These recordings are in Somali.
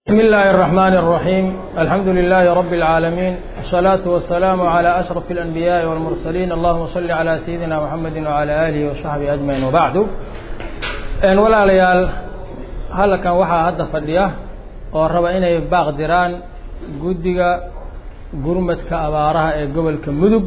بسم الله الرحمن الرحيم. الحمد لله رب العالمين، والصلاة والسلام على أشرف الأنبياء والمرسلين. اللهم صل على سيدنا محمد وعلى آله وصحبه أجمعين. وبعد ولا ليال هل كان وحى هذا فديه وربا إني باقدران جودجا قرمت كأبارها قبل كمذب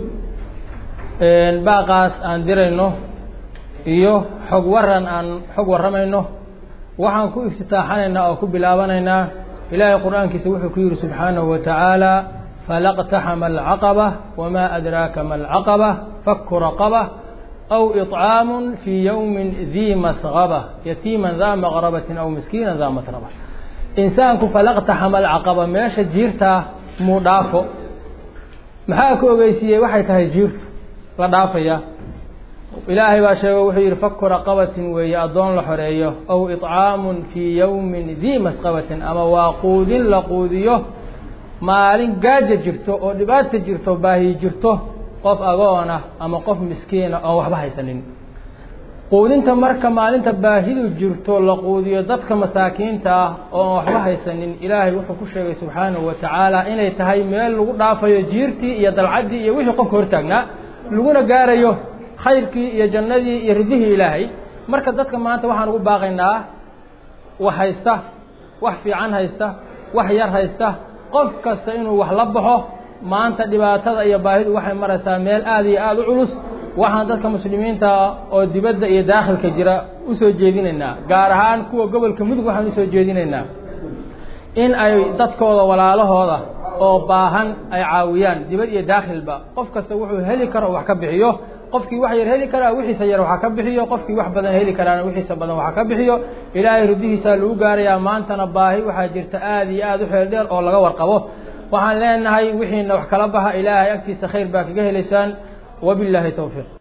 باقاس أن درينه إيوه حق ورمينه وحن كو افتتاحنا أو كو بلابنا إلهي القرآن كسوح كير سبحانه وتعالى فلاقتحم العقبة وما أدراك ما العقبة فك رقبة أو إطعام في يوم ذي مسغبة يتيما ذا مغربة أو مسكينا ذا متربة. إنسان فلاقتحم العقبة ماشى جيرتا مضافو محاكو بيسيه وحي تهجيرت لضافية إلهي باشا وحي فك رقبة ويأضون لحريه أو إطعام في يوم ذي مسقبة أما واقود لقوديه مالين قاجة جرته أو دبات جرته باهي جرته قف أغانا أما قف مسكين أو وحبها يسنين قودين تمرك مالين تباهي جرته لقوديه ضدك مساكين تا أو وحبها يسنين إلهي وحي كشري سبحانه وتعالى إنه تهي ميل لغضافة جيرتي يد العدي يوحي قف هرتاقنا لغونا قاريه khayrkii iyo jannadii iyo ridihii ilaahay marka dadka maanta waxaan ugu baaqaynaa wax haysta wax fiican haysta wax yar haysta qof kasta inuu wax la baxo maanta dhibaatada iyo baahidu waxay maraysaa meel aad iyo aad u culus waxaan dadka muslimiinta oo dibadda iyo daakhilka jira u soo jeedinaynaa gaar ahaan kuwa gobolka mudug waxaan u soo jeedinaynaa in ay dadkooda walaalahooda oo baahan ay caawiyaan dibad iyo daakhilba qof kasta wuxuu heli karo wax ka bixiyo qofkii wax yar heli kara wixiisa yar waxa ka bixiyo qofkii wax badan heli karaana wixiisa badan waxa ka bixiyo ilaahay rudihiisa lagu gaarayaa maantana baahi waxa jirta aad iyo aad u xeel dheer oo laga warqabo waxaan leenahay wixiina wax kala baxa ilaahay agtiisa khayr baa kaga helaysaan wabillahi tawfiiq.